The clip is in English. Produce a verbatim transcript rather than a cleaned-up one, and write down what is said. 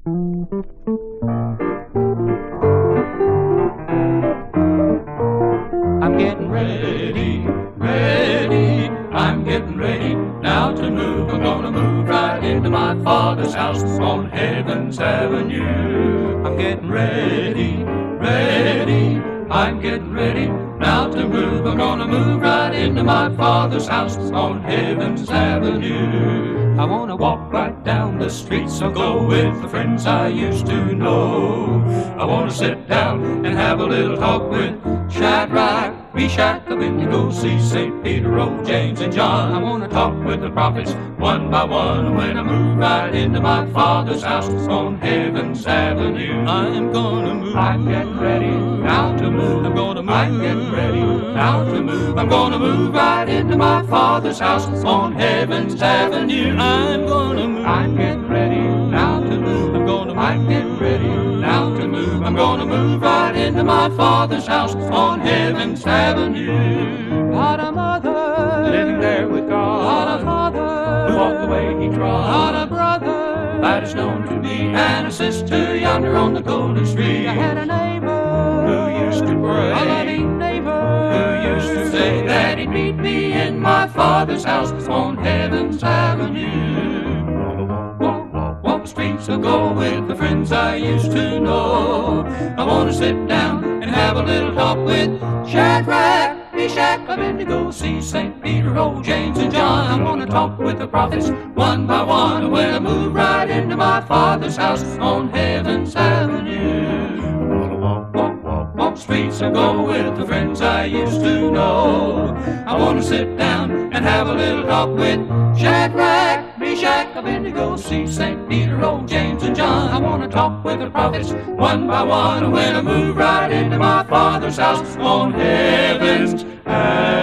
I'm getting ready, ready, I'm getting ready now to move. I'm gonna move right into my Father's house on Heaven's Avenue. I'm getting ready, ready, I'm getting ready now to move. I'm gonna move right into my Father's house on Heaven's Avenue. I wanna walk right down the street, so go with the friends I used to know. I wanna sit down and have a little talk with Shadrach, Meshach, Abednego, see Saint Peter, old James, and John. I wanna talk with the prophets one by one when I move right into my Father's house on Heaven's Avenue. I'm gonna move. I'm getting ready now to move. I'm gonna move. I'm getting ready now to move. I'm gonna move right into my Father's house on Heaven's Avenue. I'm gonna move. I'm getting ready now to move. I'm gonna move. I'm getting ready now to move. I'm gonna move right into my Father's house on Heaven's Avenue. Got a mother living there with God. Got a father who walked the way he trod. Got a brother that is known to me, and a sister yonder on the golden street. I had a neighbor who used to pray, a loving neighbor who used to say that he'd meet me in my Father's house on Heaven's Avenue. Walk, walk, walk the streets, I'll go with the friends I used to know. I wanna sit down and have a little talk with Shadrach, Meshach, Abednego, see Saint Peter, old James, and John. I wanna talk with the prophets one by one when I move right into my Father's house on Heaven's Avenue. Walk, walk, walk, walk the streets and go with the friends I used to know. I wanna sit down and have a little talk with Shadrach, Meshach, Abednego, see Saint Peter, old James, and John. I wanna talk with the prophets one by one when I move right into my Father's house on Heaven's Avenue.